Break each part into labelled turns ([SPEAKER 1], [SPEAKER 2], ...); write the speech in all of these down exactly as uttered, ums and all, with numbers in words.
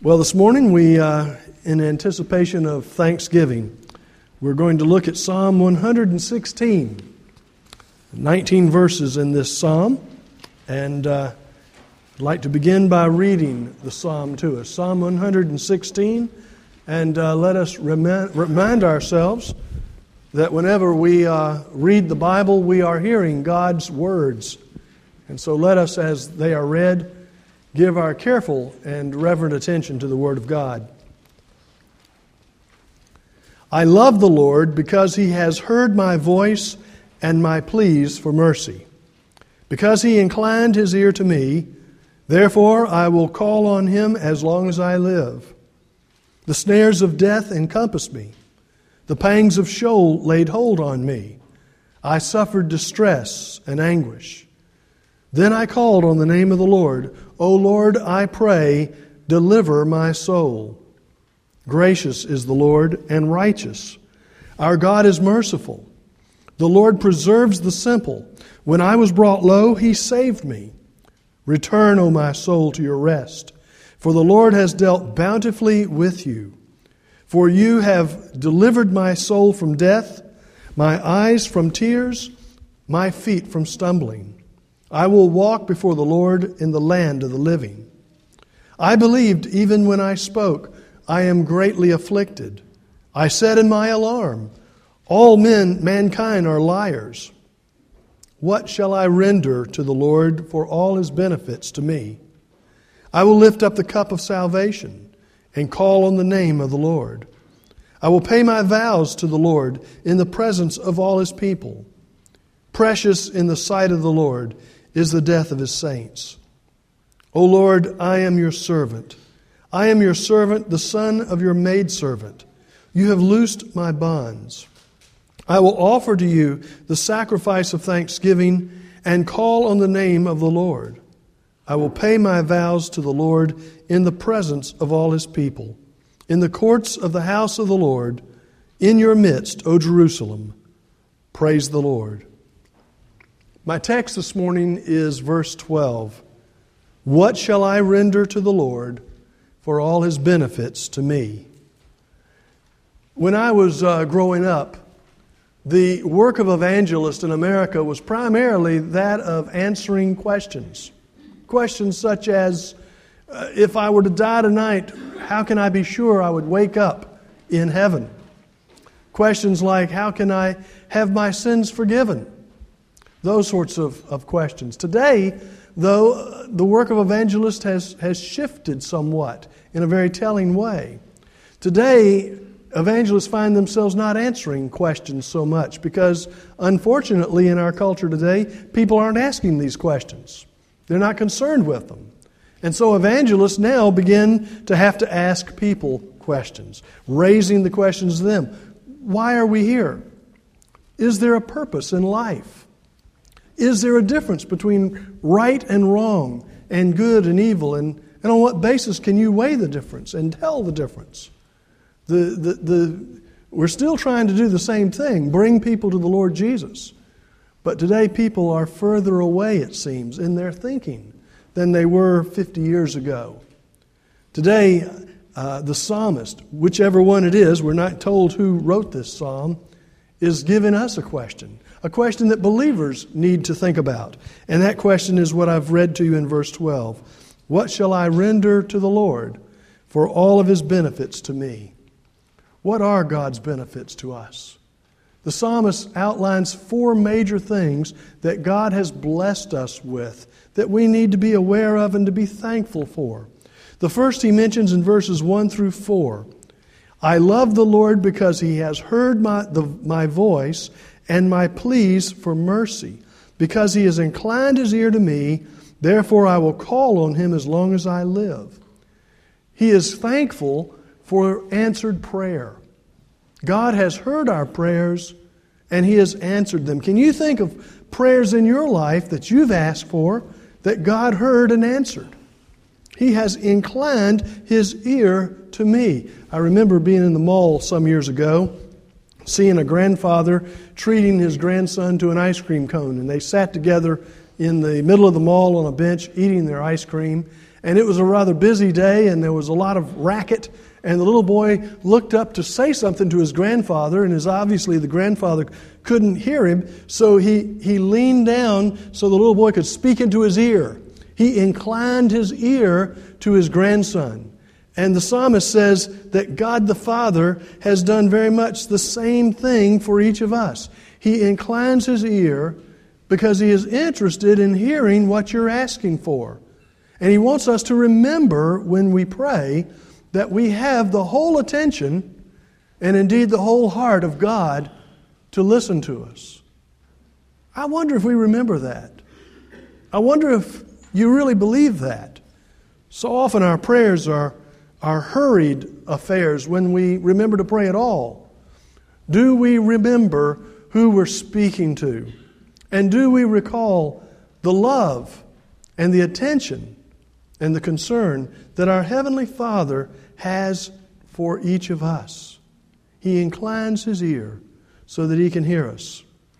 [SPEAKER 1] Well, this morning we, uh, in anticipation of Thanksgiving, we're going to look at Psalm one hundred sixteen. nineteen verses in this psalm, and uh, I'd like to begin by reading the psalm to us. Psalm one hundred sixteen, and uh, let us remind, remind ourselves that whenever we uh, read the Bible, we are hearing God's words. And so let us, as they are read, give our careful and reverent attention to the Word of God. I love the Lord because He has heard my voice and my pleas for mercy. Because He inclined His ear to me, therefore I will call on Him as long as I live. The snares of death encompassed me. The pangs of Sheol laid hold on me. I suffered distress and anguish. Then I called on the name of the Lord. O Lord, I pray, deliver my soul. Gracious is the Lord and righteous. Our God is merciful. The Lord preserves the simple. When I was brought low, He saved me. Return, O my soul, to your rest, for the Lord has dealt bountifully with you. For you have delivered my soul from death, my eyes from tears, my feet from stumbling. I will walk before the Lord in the land of the living. I believed even when I spoke, I am greatly afflicted. I said in my alarm, all men, mankind are liars. What shall I render to the Lord for all His benefits to me? I will lift up the cup of salvation and call on the name of the Lord. I will pay my vows to the Lord in the presence of all His people. Precious in the sight of the Lord is the death of His saints. O Lord, I am your servant. I am your servant, the son of your maidservant. You have loosed my bonds. I will offer to you the sacrifice of thanksgiving and call on the name of the Lord. I will pay my vows to the Lord in the presence of all His people, in the courts of the house of the Lord, in your midst, O Jerusalem. Praise the Lord. My text this morning is verse twelve. What shall I render to the Lord for all His benefits to me? When I was uh, growing up, the work of evangelist in America was primarily that of answering questions. Questions such as, uh, if I were to die tonight, how can I be sure I would wake up in heaven? Questions like, how can I have my sins forgiven? Those sorts of, of questions. Today, though, uh, the work of evangelist has, has shifted somewhat in a very telling way. Today, evangelists find themselves not answering questions so much because, unfortunately, in our culture today, people aren't asking these questions. They're not concerned with them. And so evangelists now begin to have to ask people questions, raising the questions to them. Why are we here? Is there a purpose in life? Is there a difference between right and wrong and good and evil? And, and on what basis can you weigh the difference and tell the difference? The, the, the, we're still trying to do the same thing, bring people to the Lord Jesus. But today people are further away, it seems, in their thinking than they were fifty years ago. Today, uh, the psalmist, whichever one it is, we're not told who wrote this psalm, is giving us a question. A question that believers need to think about. And that question is what I've read to you in verse twelve. What shall I render to the Lord for all of His benefits to me? What are God's benefits to us? The psalmist outlines four major things that God has blessed us with that we need to be aware of and to be thankful for. The first he mentions in verses one through four. I love the Lord because He has heard my, the, my voice and my pleas for mercy. Because He has inclined His ear to me, therefore I will call on Him as long as I live. He is thankful for answered prayer. God has heard our prayers and He has answered them. Can you think of prayers in your life that you've asked for that God heard and answered? He has inclined His ear to me. I remember being in the mall some years ago, seeing a grandfather treating his grandson to an ice cream cone. And they sat together in the middle of the mall on a bench eating their ice cream. And it was a rather busy day, and there was a lot of racket. And the little boy looked up to say something to his grandfather, and as obviously the grandfather couldn't hear him, so he, he leaned down so the little boy could speak into his ear. He inclined his ear to his grandson. And the psalmist says that God the Father has done very much the same thing for each of us. He inclines his ear because he is interested in hearing what you're asking for. And he wants us to remember when we pray that we have the whole attention and indeed the whole heart of God to listen to us. I wonder if we remember that. I wonder if you really believe that. So often our prayers are, are hurried affairs when we remember to pray at all. Do we remember who we're speaking to? And do we recall the love and the attention and the concern that our Heavenly Father has for each of us? He inclines His ear so that He can hear us.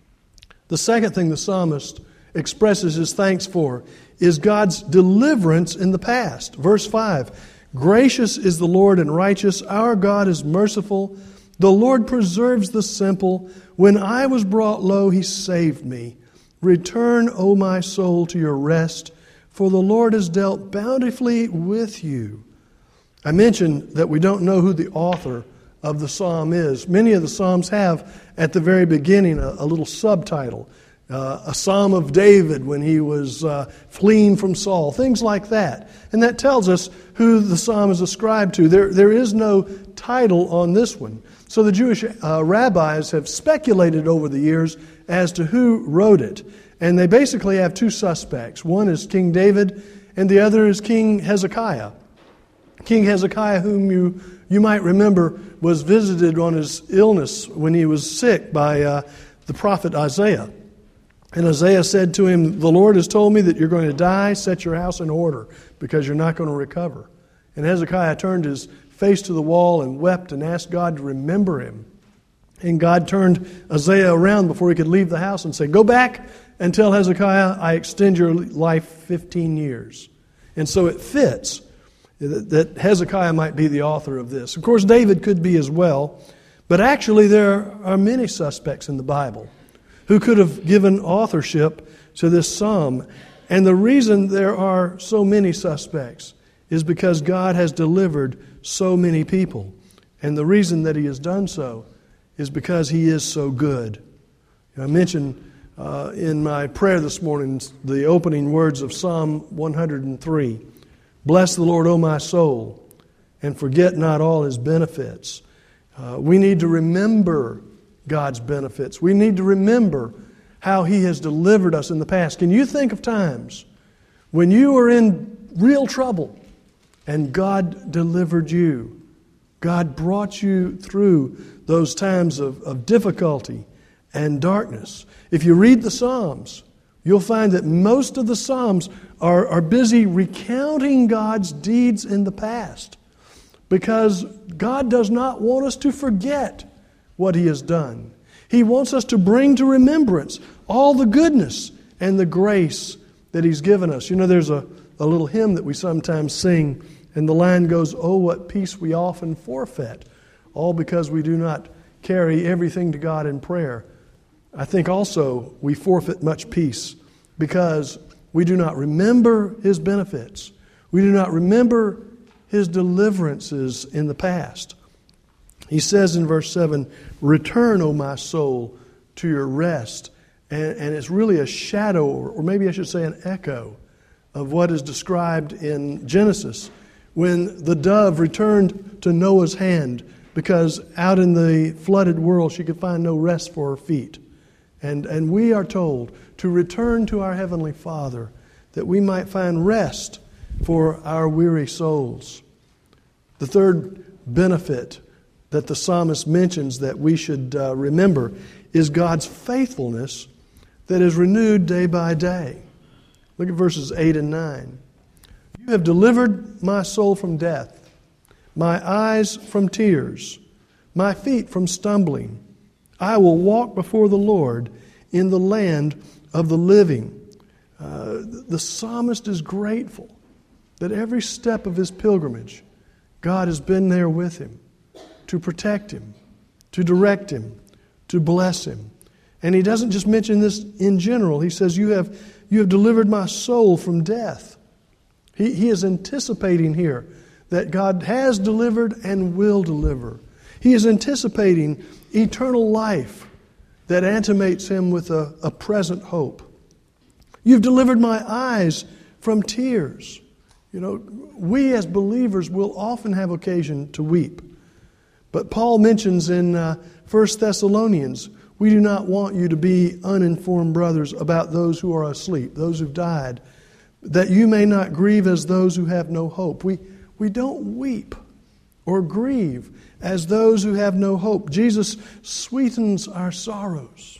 [SPEAKER 1] The second thing the psalmist expresses his thanks for is God's deliverance in the past. Verse five, gracious is the Lord and righteous. Our God is merciful. The Lord preserves the simple. When I was brought low, He saved me. Return, O my soul, to your rest, for the Lord has dealt bountifully with you. I mentioned that we don't know who the author of the psalm is. Many of the psalms have at the very beginning a, a little subtitle. Uh, a psalm of David when he was uh, fleeing from Saul, things like that. And that tells us who the psalm is ascribed to. There, there is no title on this one. So the Jewish uh, rabbis have speculated over the years as to who wrote it. And they basically have two suspects. One is King David, and the other is King Hezekiah. King Hezekiah, whom you, you might remember, was visited on his illness when he was sick by uh, the prophet Isaiah. And Isaiah said to him, the Lord has told me that you're going to die. Set your house in order because you're not going to recover. And Hezekiah turned his face to the wall and wept and asked God to remember him. And God turned Isaiah around before he could leave the house and said, go back and tell Hezekiah I extend your life fifteen years. And so it fits that Hezekiah might be the author of this. Of course, David could be as well. But actually there are many suspects in the Bible who could have given authorship to this psalm. And the reason there are so many suspects is because God has delivered so many people. And the reason that He has done so is because He is so good. I mentioned uh, in my prayer this morning the opening words of Psalm one hundred three. Bless the Lord, O my soul, and forget not all His benefits. Uh, we need to remember God's benefits. We need to remember how He has delivered us in the past. Can you think of times when you were in real trouble and God delivered you? God brought you through those times of, of difficulty and darkness. If you read the Psalms, you'll find that most of the Psalms are, are busy recounting God's deeds in the past because God does not want us to forget what He has done. He wants us to bring to remembrance all the goodness and the grace that He's given us. You know, there's a, a little hymn that we sometimes sing, and the line goes, oh, what peace we often forfeit, all because we do not carry everything to God in prayer. I think also we forfeit much peace because we do not remember His benefits. We do not remember His deliverances in the past. He says in verse seven, return, O my soul, to your rest. And, and it's really a shadow, or maybe I should say an echo, of what is described in Genesis when the dove returned to Noah's hand because out in the flooded world she could find no rest for her feet. And, and we are told to return to our Heavenly Father that we might find rest for our weary souls. The third benefit that the psalmist mentions that we should uh, remember is God's faithfulness that is renewed day by day. Look at verses eight and nine. You have delivered my soul from death, my eyes from tears, my feet from stumbling. I will walk before the Lord in the land of the living. Uh, the psalmist is grateful that every step of his pilgrimage, God has been there with him to protect him, to direct him, to bless him. And he doesn't just mention this in general. He says, you have, you have delivered my soul from death. He, he is anticipating here that God has delivered and will deliver. He is anticipating eternal life that animates him with a, a present hope. You've delivered my eyes from tears. You know, we as believers will often have occasion to weep. But Paul mentions in uh, First Thessalonians, we do not want you to be uninformed, brothers, about those who are asleep, those who've died, that you may not grieve as those who have no hope. We, we don't weep or grieve as those who have no hope. Jesus sweetens our sorrows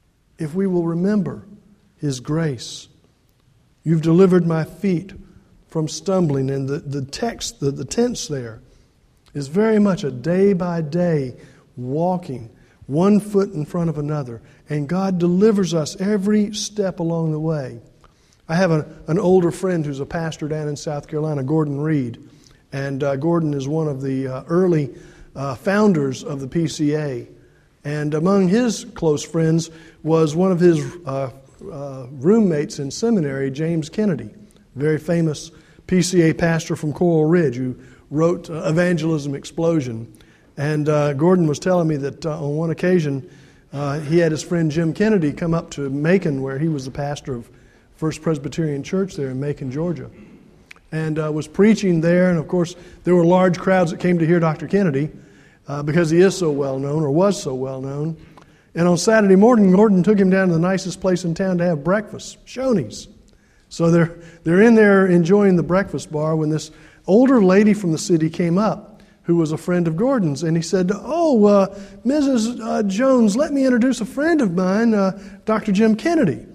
[SPEAKER 1] if we will remember His grace. You've delivered my feet from stumbling. And the, the text, the, the tense there, is very much a day-by-day walking, one foot in front of another. And God delivers us every step along the way. I have a, an older friend who's a pastor down in South Carolina, Gordon Reed. And uh, Gordon is one of the uh, early uh, founders of the P C A. And among his close friends was one of his uh, uh, roommates in seminary, James Kennedy, very famous P C A pastor from Coral Ridge who wrote uh, Evangelism Explosion. And uh, Gordon was telling me that uh, on one occasion uh, he had his friend Jim Kennedy come up to Macon, where he was the pastor of First Presbyterian Church there in Macon, Georgia, and uh, was preaching there. And of course, there were large crowds that came to hear Doctor Kennedy uh, because he is so well known, or was so well known. And on Saturday morning, Gordon took him down to the nicest place in town to have breakfast, Shoney's. So they're they're in there enjoying the breakfast bar when this older lady from the city came up, who was a friend of Gordon's, and he said, "Oh, uh, Missus Uh, Jones, let me introduce a friend of mine, uh, Doctor Jim Kennedy."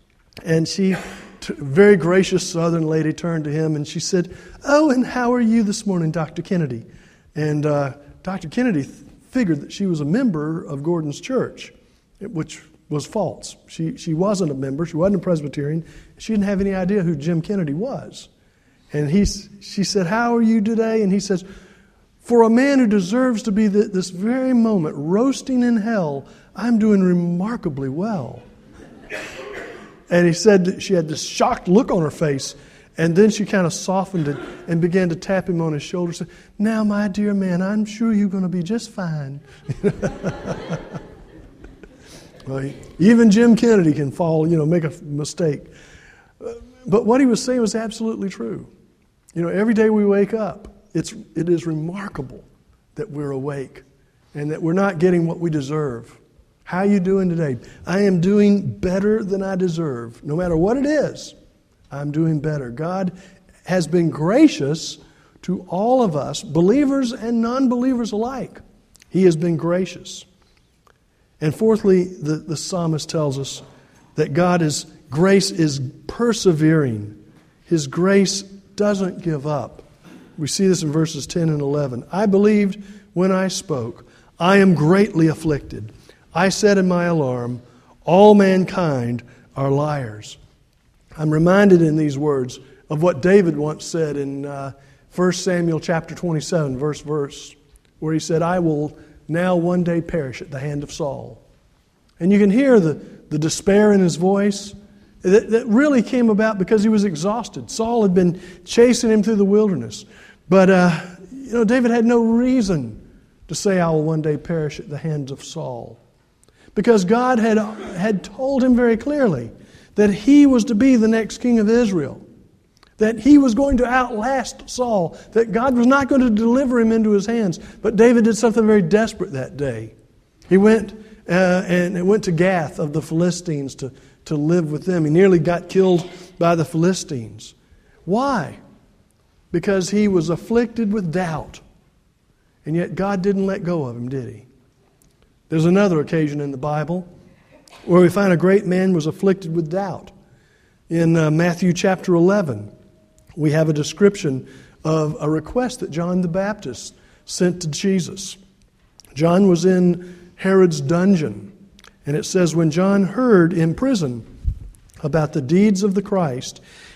[SPEAKER 1] And she, t- very gracious Southern lady, turned to him and she said, "Oh, and how are you this morning, Doctor Kennedy?" And uh, Doctor Kennedy th- figured that she was a member of Gordon's church, which was false. She she wasn't a member. She wasn't a Presbyterian. She didn't have any idea who Jim Kennedy was. And he, she said, "How are you today?" And he says, "For a man who deserves to be the, this very moment roasting in hell, I'm doing remarkably well." And he said that she had this shocked look on her face, and then she kind of softened it and began to tap him on his shoulder and said, "Now, my dear man, I'm sure you're going to be just fine." Well, even Jim Kennedy can fall, you know, make a mistake. But what he was saying was absolutely true. You know, every day we wake up, it's it is remarkable that we're awake and that we're not getting what we deserve. How are you doing today? I am doing better than I deserve. No matter what it is, I'm doing better. God has been gracious to all of us, believers and non-believers alike. He has been gracious. And fourthly, the, the psalmist tells us that God is grace is persevering. His grace doesn't give up. We see this in verses ten and eleven. "I believed when I spoke. I am greatly afflicted. I said in my alarm, all mankind are liars." I'm reminded in these words of what David once said in uh, First Samuel chapter twenty-seven, verse verse, where he said, "I will now one day perish at the hand of Saul." And you can hear the, the despair in his voice. That, that really came about because he was exhausted. Saul had been chasing him through the wilderness. But, uh, you know, David had no reason to say, "I will one day perish at the hands of Saul." Because God had, had told him very clearly that he was to be the next king of Israel. That he was going to outlast Saul. That God was not going to deliver him into his hands. But David did something very desperate that day. He went uh, and went to Gath of the Philistines to, to live with them. He nearly got killed by the Philistines. Why? Because he was afflicted with doubt. And yet God didn't let go of him, did He? There's another occasion in the Bible where we find a great man was afflicted with doubt. In uh, Matthew chapter eleven, we have a description of a request that John the Baptist sent to Jesus. John was in Herod's dungeon, and it says, when John heard in prison about the deeds of the Christ,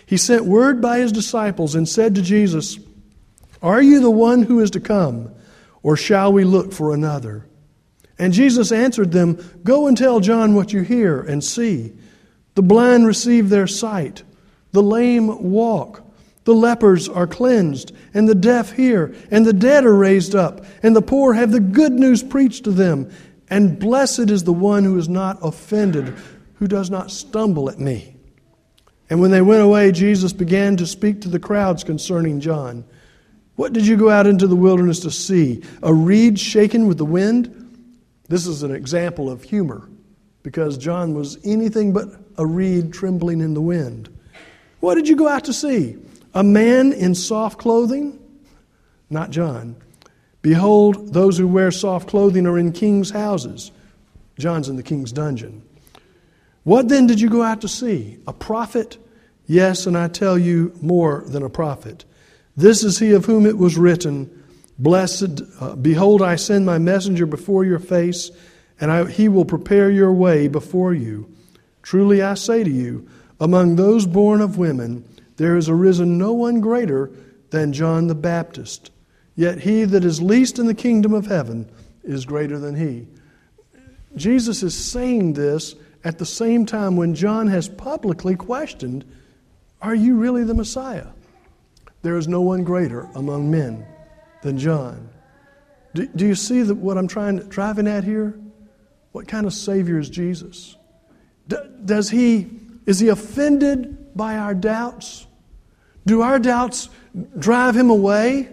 [SPEAKER 1] He sent word by his disciples and said to Jesus, "Are you the one who is to come, or shall we look for another?" And Jesus answered them, "Go and tell John what you hear and see. The blind receive their sight, the lame walk, the lepers are cleansed, and the deaf hear, and the dead are raised up, and the poor have the good news preached to them. And blessed is the one who is not offended, who does not stumble at me." And when they went away, Jesus began to speak to the crowds concerning John. "What did you go out into the wilderness to see? A reed shaken with the wind?" This is an example of humor, because John was anything but a reed trembling in the wind. "What did you go out to see? A man in soft clothing?" Not John. "Behold, those who wear soft clothing are in kings' houses." John's in the king's dungeon. "What then did you go out to see? A prophet? Yes, and I tell you, more than a prophet. This is he of whom it was written, Blessed, uh, behold, I send my messenger before your face, and I, he will prepare your way before you. Truly I say to you, among those born of women, there has arisen no one greater than John the Baptist. Yet he that is least in the kingdom of heaven is greater than he." Jesus is saying this at the same time when John has publicly questioned, "Are you really the Messiah?" There is no one greater among men than John. Do, do you see that what I'm trying to, driving at here? What kind of Savior is Jesus? D- does he is he offended by our doubts? Do our doubts drive him away?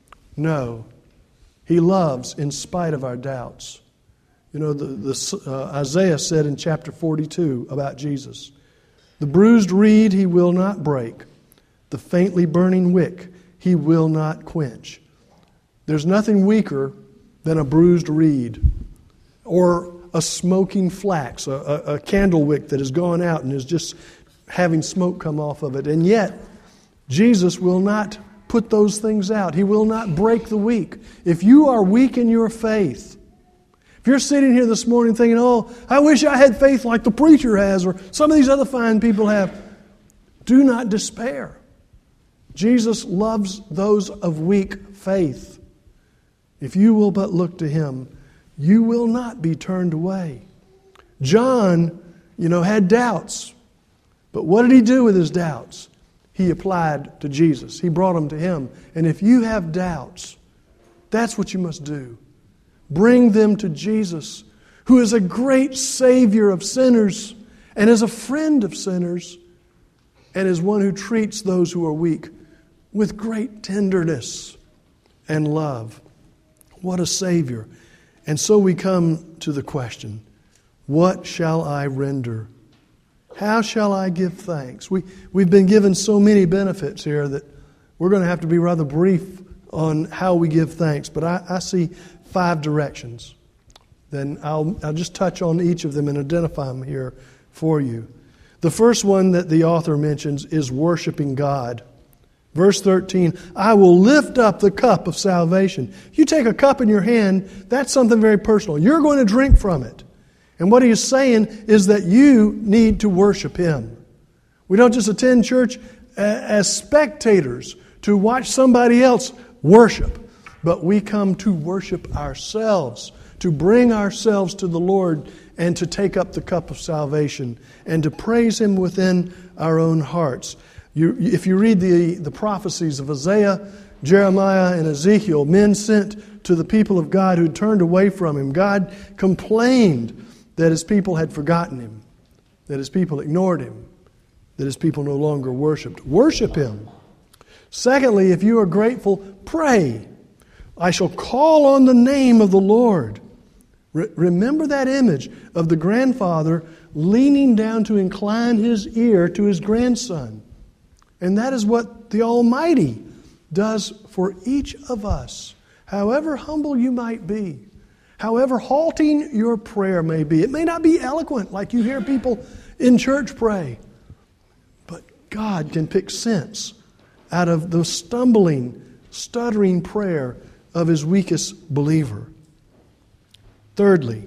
[SPEAKER 1] No. He loves in spite of our doubts. You know, the, the uh, Isaiah said in chapter forty-two about Jesus, "The bruised reed he will not break, the faintly burning wick he will not quench." There's nothing weaker than a bruised reed or a smoking flax, a, a, a candle wick that has gone out and is just having smoke come off of it. And yet, Jesus will not put those things out. He will not break the weak. If you are weak in your faith, if you're sitting here this morning thinking, "Oh, I wish I had faith like the preacher has or some of these other fine people have," do not despair. Jesus loves those of weak faith. If you will but look to Him, you will not be turned away. John, you know, had doubts. But what did he do with his doubts? He applied to Jesus. He brought them to Him. And if you have doubts, that's what you must do. Bring them to Jesus, who is a great Savior of sinners and is a friend of sinners and is one who treats those who are weak with great tenderness and love. What a Savior. And so we come to the question, what shall I render? How shall I give thanks? We, we've been given so many benefits here that we're going to have to be rather brief on how we give thanks. But I, I see five directions. Then I'll, I'll just touch on each of them and identify them here for you. The first one that the author mentions is worshiping God. Verse thirteen, "I will lift up the cup of salvation." You take a cup in your hand, that's something very personal. You're going to drink from it. And what he is saying is that you need to worship Him. We don't just attend church as spectators to watch somebody else worship, but we come to worship ourselves, to bring ourselves to the Lord and to take up the cup of salvation and to praise Him within our own hearts. You, if you read the, the prophecies of Isaiah, Jeremiah, and Ezekiel, men sent to the people of God who turned away from Him. God complained that His people had forgotten Him, that His people ignored Him, that His people no longer worshiped. Worship Him. Secondly, if you are grateful, pray. "I shall call on the name of the Lord." Re- remember that image of the grandfather leaning down to incline his ear to his grandson. And that is what the Almighty does for each of us. However humble you might be, however halting your prayer may be. It may not be eloquent like you hear people in church pray. But God can pick sense out of the stumbling, stuttering prayer of His weakest believer. Thirdly,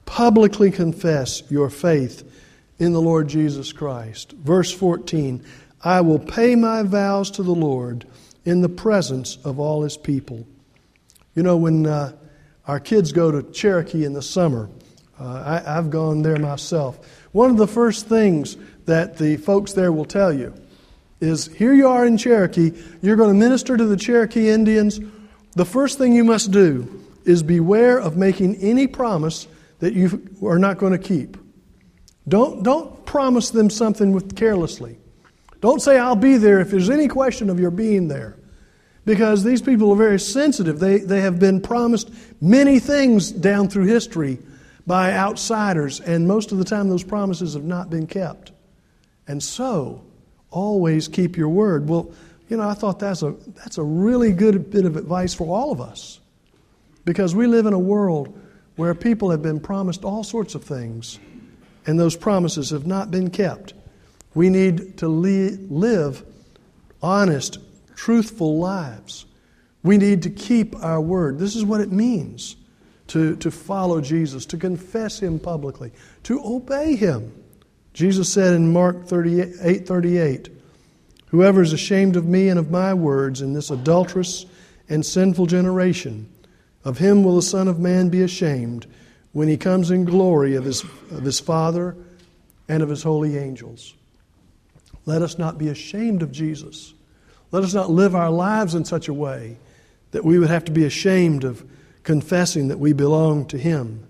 [SPEAKER 1] publicly confess your faith in the Lord Jesus Christ. Verse fourteen, I will pay my vows to the Lord in the presence of all His people. You know, when uh, our kids go to Cherokee in the summer, uh, I, I've gone there myself. One of the first things that the folks there will tell you is, here you are in Cherokee, you're going to minister to the Cherokee Indians. The first thing you must do is beware of making any promise that you are not going to keep. Don't, don't promise them something with carelessly. Don't say, I'll be there if there's any question of your being there. Because these people are very sensitive. They, they have been promised many things down through history by outsiders, and most of the time those promises have not been kept. And so, always keep your word. Well, you know, I thought that's a, that's a really good bit of advice for all of us. Because we live in a world where people have been promised all sorts of things, and those promises have not been kept. We need to li- live honest, truthful lives. We need to keep our word. This is what it means to, to follow Jesus, to confess Him publicly, to obey Him. Jesus said in Mark thirty-eight thirty-eight, whoever is ashamed of me and of my words in this adulterous and sinful generation, of him will the Son of Man be ashamed when He comes in glory of His, of His Father and of His holy angels. Let us not be ashamed of Jesus. Let us not live our lives in such a way that we would have to be ashamed of confessing that we belong to Him.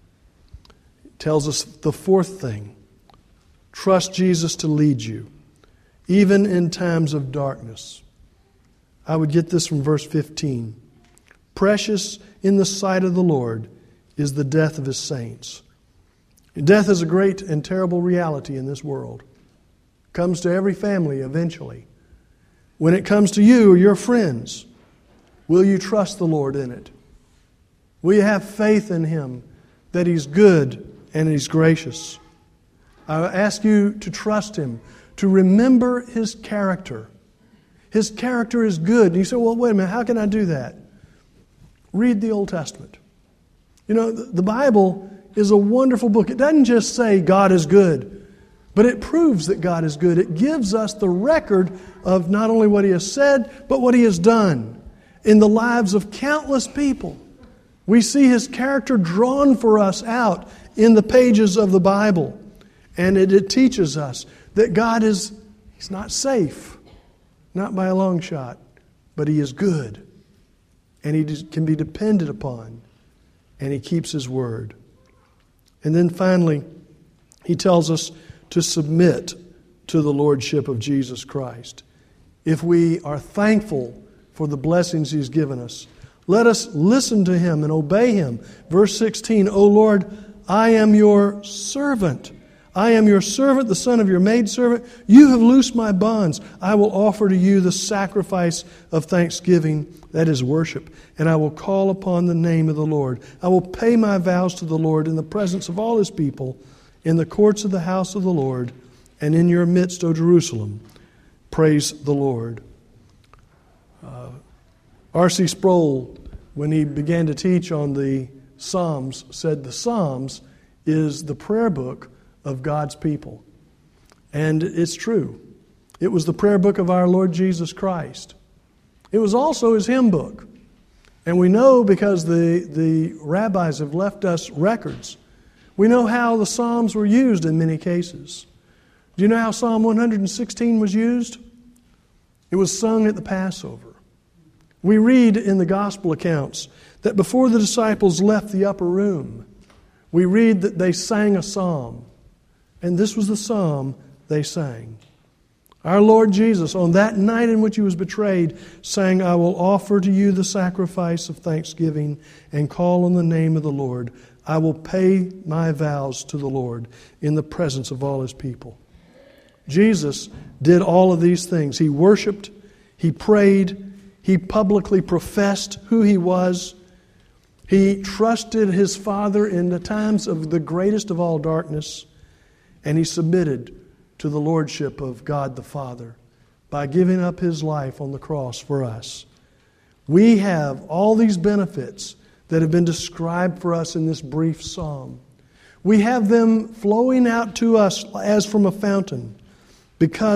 [SPEAKER 1] It tells us the fourth thing. Trust Jesus to lead you, even in times of darkness. I would get this from verse fifteen. Precious in the sight of the Lord is the death of His saints. Death is a great and terrible reality in this world. Comes to every family eventually. When it comes to you or your friends, will you trust the Lord in it? Will you have faith in Him that He's good and He's gracious? I ask you to trust Him, to remember His character. His character is good. And you say, well, wait a minute, how can I do that? Read the Old Testament. You know, the Bible is a wonderful book. It doesn't just say God is good, but it proves that God is good. It gives us the record of not only what He has said, but what He has done in the lives of countless people. We see His character drawn for us out in the pages of the Bible. And it, it teaches us that God is, He's not safe, not by a long shot, but He is good. And He can be depended upon. And He keeps His word. And then finally, He tells us to submit to the Lordship of Jesus Christ. If we are thankful for the blessings He's given us, let us listen to Him and obey Him. Verse sixteen, O Lord, I am your servant. I am your servant, the son of your maidservant. You have loosed my bonds. I will offer to you the sacrifice of thanksgiving, that is worship, and I will call upon the name of the Lord. I will pay my vows to the Lord in the presence of all His people, in the courts of the house of the Lord, and in your midst, O Jerusalem. Praise the Lord. Uh, R C Sproul, when he began to teach on the Psalms, said the Psalms is the prayer book of God's people. And it's true. It was the prayer book of our Lord Jesus Christ. It was also His hymn book. And we know because the, the rabbis have left us records. We know how the Psalms were used in many cases. Do you know how Psalm one hundred sixteen was used? It was sung at the Passover. We read in the gospel accounts that before the disciples left the upper room, we read that they sang a psalm. And this was the psalm they sang. Our Lord Jesus, on that night in which He was betrayed, sang, I will offer to you the sacrifice of thanksgiving and call on the name of the Lord. I will pay my vows to the Lord in the presence of all His people. Jesus did all of these things. He worshiped, He prayed, He publicly professed who He was. He trusted His Father in the times of the greatest of all darkness. And He submitted to the Lordship of God the Father by giving up His life on the cross for us. We have all these benefits that have been described for us in this brief psalm. We have them flowing out to us as from a fountain because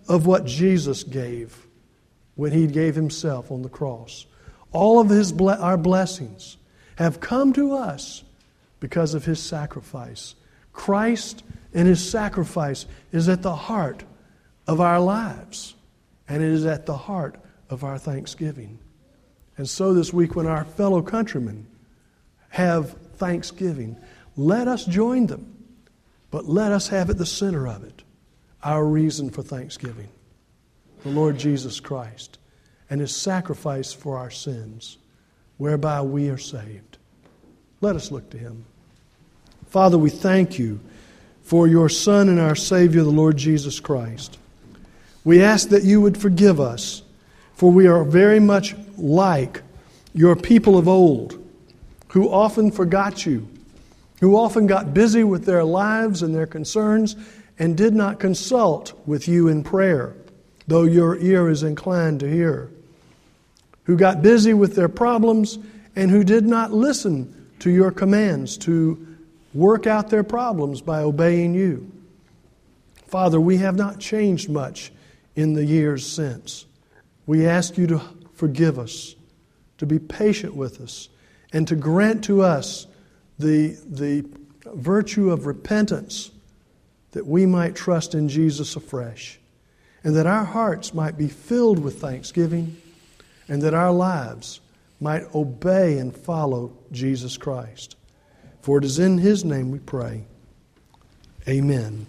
[SPEAKER 1] of what Jesus gave when He gave Himself on the cross. All of his ble- our blessings have come to us because of His sacrifice. Christ and His sacrifice is at the heart of our lives, and it is at the heart of our thanksgiving. And so this week, when our fellow countrymen have thanksgiving, let us join them, but let us have at the center of it our reason for thanksgiving, the Lord Jesus Christ and His sacrifice for our sins, whereby we are saved. Let us look to Him. Father, we thank You for Your Son and our Savior, the Lord Jesus Christ. We ask that You would forgive us, for we are very much like Your people of old, who often forgot You, who often got busy with their lives and their concerns and did not consult with You in prayer, though Your ear is inclined to hear, who got busy with their problems and who did not listen to Your commands to work out their problems by obeying You. Father, we have not changed much in the years since. We ask You to forgive us, to be patient with us, and to grant to us the, the virtue of repentance, that we might trust in Jesus afresh, and that our hearts might be filled with thanksgiving, and that our lives might obey and follow Jesus Christ. For it is in His name we pray. Amen.